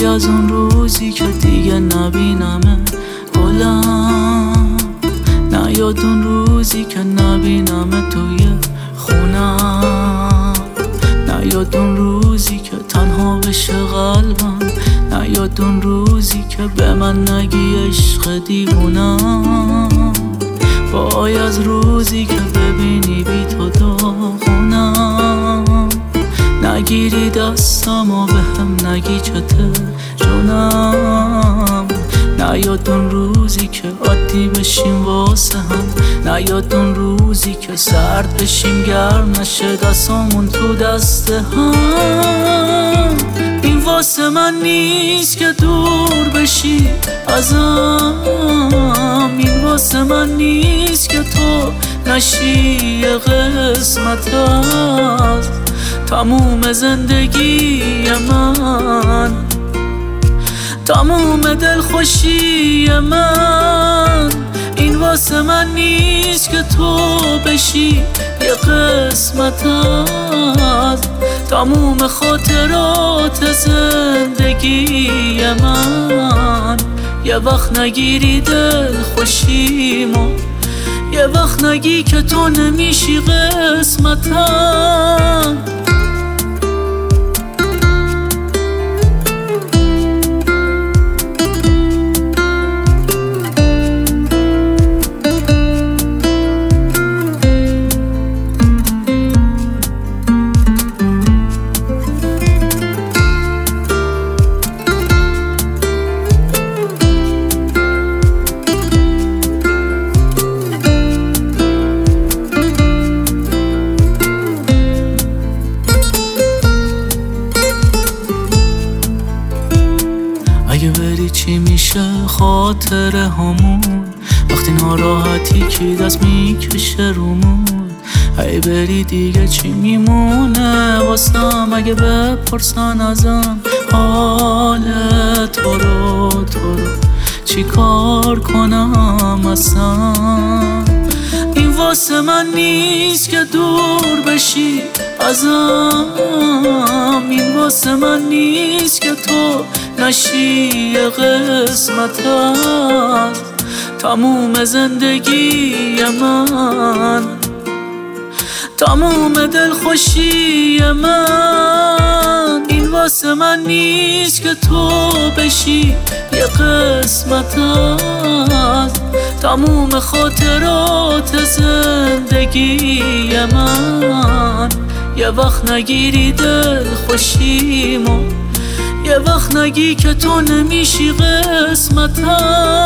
از اون روزی که دیگه نبینمه گلم، نیاد اون روزی که نبینمه توی خونم، نیاد اون روزی که تنها بشه قلبم، نیاد اون روزی که به من نگی عشق دیوونم. وای از روزی که ببینی بی تو داغونم، نگیری دستم و به هم نگی چته جونم، نیاد اون روزی که عادی بشیم واسه هم، نیاد اون روزی که سرد بشیم گرم نشه دستامون تو دست هم. این واسه من نیست که دور بشی ازم، این واسه من نیست که تو نشی یه قسمت از تموم زندگی من، تموم دلخوشی من. این واسه من نیست که تو بشی یه قسمت از تموم خاطرات زندگی من. یه وقت نگیری دلخوشیمو، یه وقت نگی که تو نمیشی قسمتم. اگه بری چی میشه خاطره همون، وقتی ناراحتی کی دست میکشه رومون. اگه بری دیگه چی میمونه واسم، اگه بپرسن ازم حال تو رو چی کار کنم اصلا. این واسه من نیست که دور بشی ازم، این واسه من نیست که تو نشی یه قسمت از تموم زندگی من، تموم دلخوشی من. این واسه من نیست که تو بشی یه قسمت از تموم خاطرات زندگی من. یه وقت نگیری دلخوشیمو، یه وقت نگی که تو نمیشی قسمتم.